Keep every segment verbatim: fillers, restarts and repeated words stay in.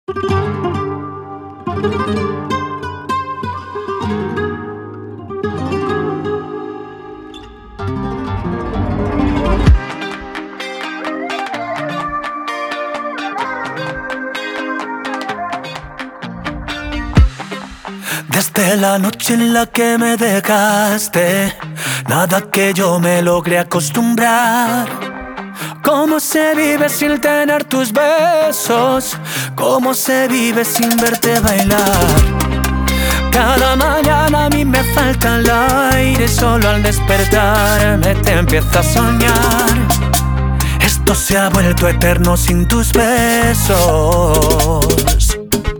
Desde la noche en la que me dejaste, nada que yo me logré acostumbrar. ¿Cómo se vive sin tener tus besos? ¿Cómo se vive sin verte bailar? Cada mañana a mí me falta el aire, solo al despertarme te empiezo a soñar. Esto se ha vuelto eterno sin tus besos.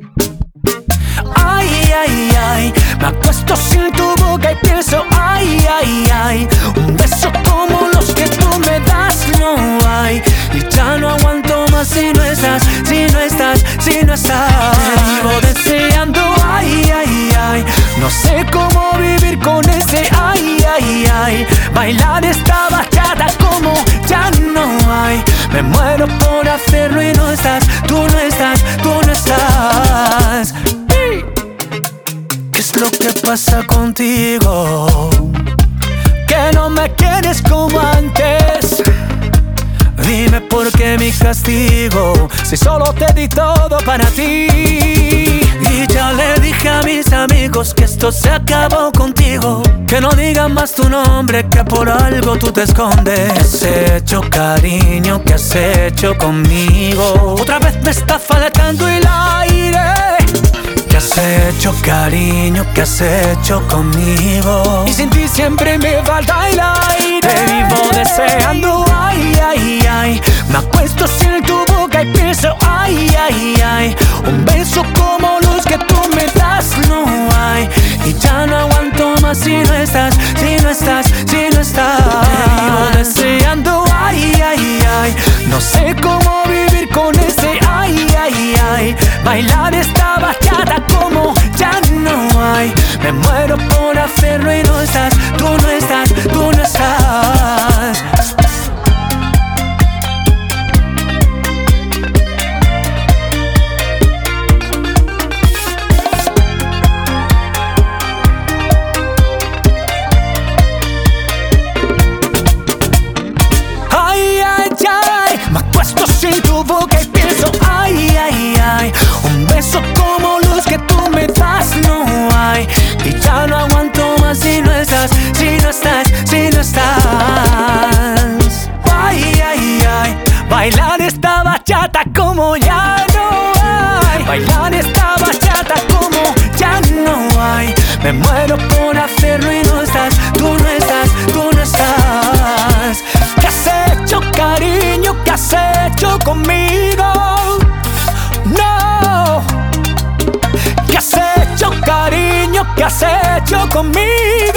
Ay, ay, ay, me acuesto sin tu boca y pienso, ay, ay, ay, un beso como los que tú me das no hay. Y ya no aguanto más si no estás, si no estás, si no estás. Te vivo deseando, ay, ay, ay, no sé cómo vivir con ese, ay, ay, ay. Bailar esta bachata como ya no hay. Me muero por hacerlo y no estás, tú no estás, tú no estás. ¿Qué es lo que pasa contigo? Que no me quieres como antes. Dime por qué mi castigo, si solo te di todo para ti. Y ya le dije a mis amigos que esto se acabó contigo, que no digan más tu nombre, que por algo tú te escondes. ¿Qué has hecho, cariño? ¿Qué has hecho conmigo? Otra vez me está faltando el aire. ¿Qué has hecho, cariño? ¿Qué has hecho conmigo? Y sin ti siempre me falta el aire. Te vivo deseando, ay, ay, ay. Me acuesto sin tu boca y pienso, ay, ay, ay. Un beso como los que tú me das no hay. Y ya no aguanto más si no estás, si no estás, si no estás. Te vivo deseando, ay, ay, ay. No sé cómo vivir con ese, ay, ay, ay. Bailar esta bachata como ya no hay. Me muero por hacerlo y no estás, tú no estás, tú no estás. Ay, ay, ay, me acuesto sin tu boca y pienso, ay, ay, ay. Un beso como los que tú me das no hay. Y ya no aguanto más si no estás, si no estás, si no estás. Ay, ay, ay, bailar esta bachata como ya no hay. Bailar esta bachata como ya no hay. Me muero por hacerlo y no estás, tú no estás, tú no estás. ¿Qué has hecho, cariño? ¿Qué has hecho conmigo? No. ¿Qué has hecho, cariño? ¿Qué has hecho conmigo?